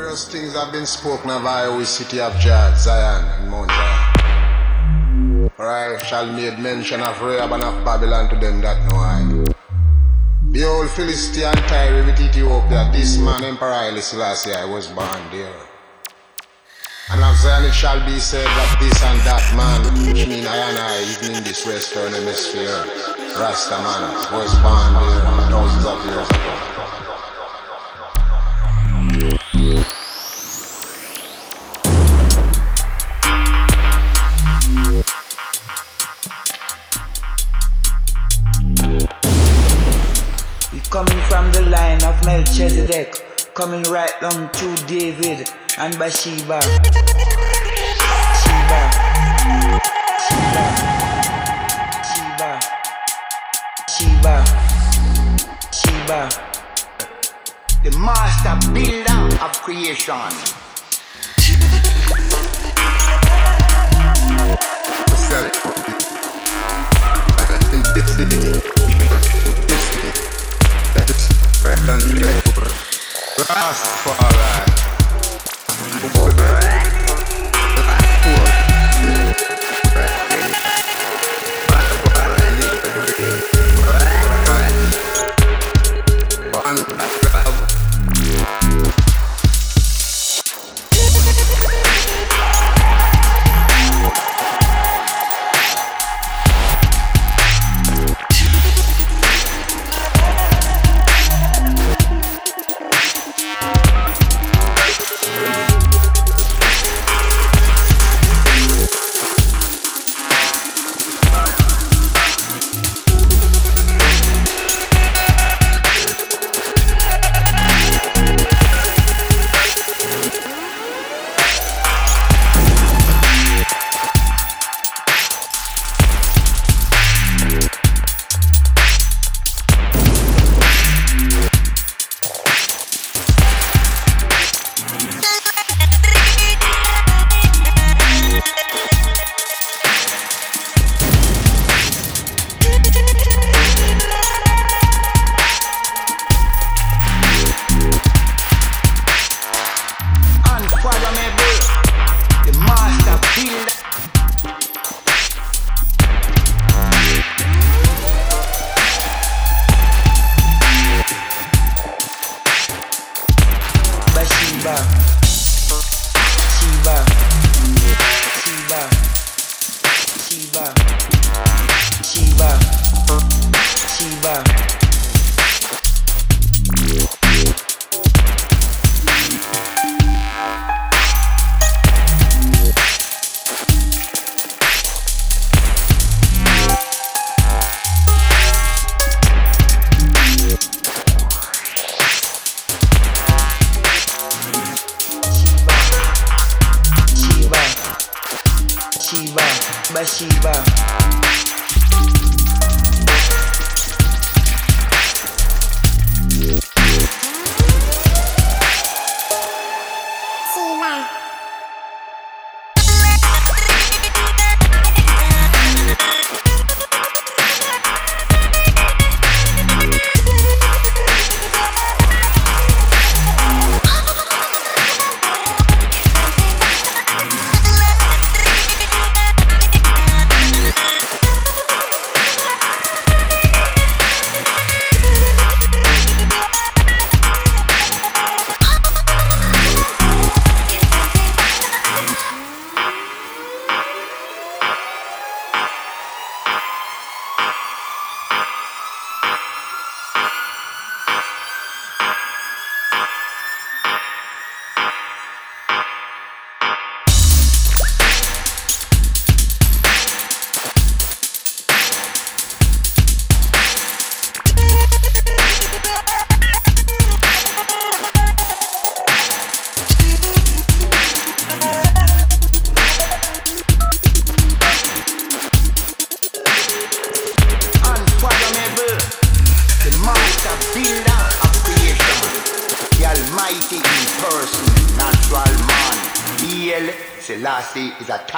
Glorious things have been spoken of I with city of Jah, Zion and Mount Zion. For I shall make mention of Rahab and of Babylon to them that know I. The old Philistine Tyre with Ethiopia, this man Emperor Haile Selassie I was born there. And of Zion it shall be said that this and that man, which mean I and I, even in this western hemisphere, Rasta man was born there thousands of years ago. Coming from the line of Melchizedek, coming right down to David and Bathsheba. Sheba, Sheba, Sheba, Sheba, Sheba. The master builder of creation. Bathsheba. Almighty in person, natural man. Haile Selassie is a